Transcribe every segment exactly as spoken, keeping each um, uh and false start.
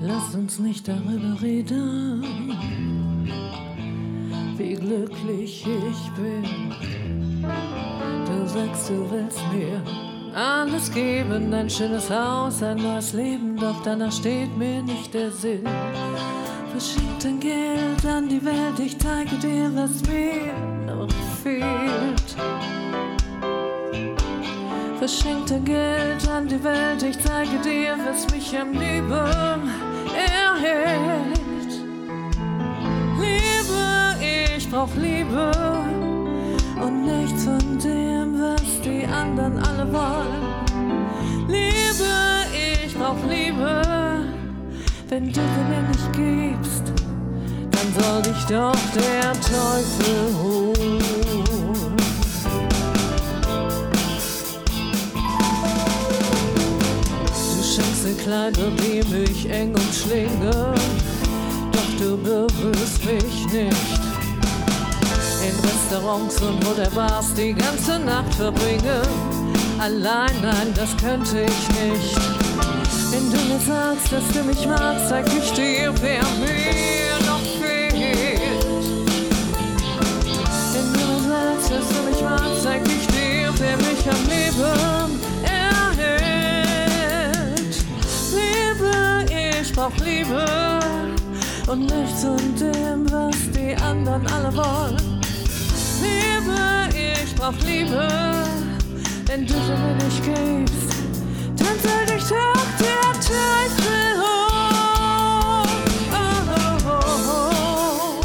Lass uns nicht darüber reden, wie glücklich ich bin. Du sagst, du willst mir alles geben, ein schönes Haus, ein neues Leben, doch danach steht mir nicht der Sinn. Verschenk dein Geld an die Welt, ich zeige dir, was mir noch fehlt. Verschenk dein Geld an die Welt, ich zeige dir, was mich am Leben erhält. Liebe, ich brauch Liebe und nichts von dem, was die anderen alle wollen. Liebe, ich brauch Liebe, wenn du sie mir nicht gibst, dann soll dich doch der Teufel holen. Du schenkst mir Kleider, die mich eng umschlingen, doch du berührst mich nicht. In Restaurants und Hotelbars die ganze Nacht verbringen, allein, nein, das könnte ich nicht. Wenn du mir sagst, dass du mich magst, zeig ich dir, wer mir noch fehlt. Wenn du mir sagst, dass du mich magst, zeig ich dir, wer mich am Leben erhält. Liebe, ich brauch Liebe und nichts von dem, was die anderen alle wollen. Liebe, ich brauch Liebe, wenn du sie mir nicht gibst, dann soll dich doch der Teufel holen. Oh, oh, oh, oh.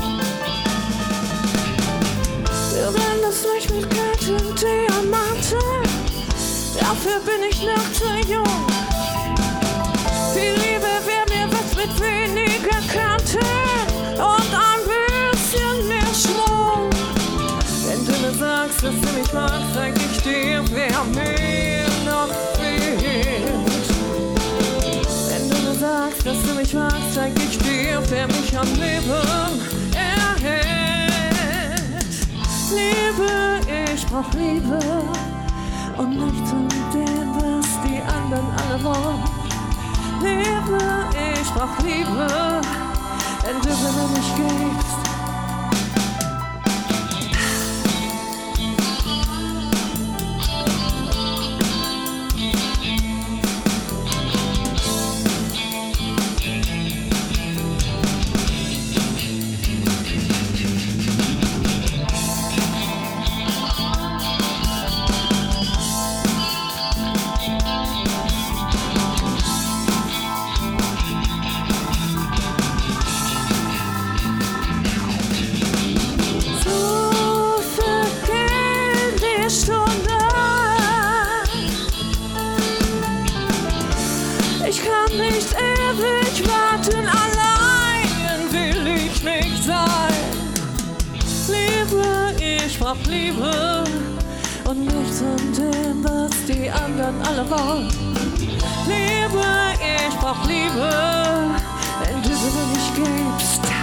Du blendest mich mit Gold und Diamanten, dafür bin ich noch zu jung. Viel Liebe wär mir was mit weniger Kanten und ein bisschen mehr Schwung. Wenn du mir sagst, dass du mich magst, zeig ich dir, wer mir noch fehlt. Wenn du mir sagst, dass du mich magst, zeig ich dir, wer mich am Leben erhält. Liebe, ich brauch Liebe und nichts von dem, was die anderen alle wollen. Liebe, ich brauch Liebe, wenn du sie mir nicht gibst. Ich kann nicht ewig warten, allein will ich nicht sein. Liebe, ich brauch Liebe und nichts von dem, was die anderen alle wollen. Liebe, ich brauch Liebe, wenn du sie mir nicht gibst,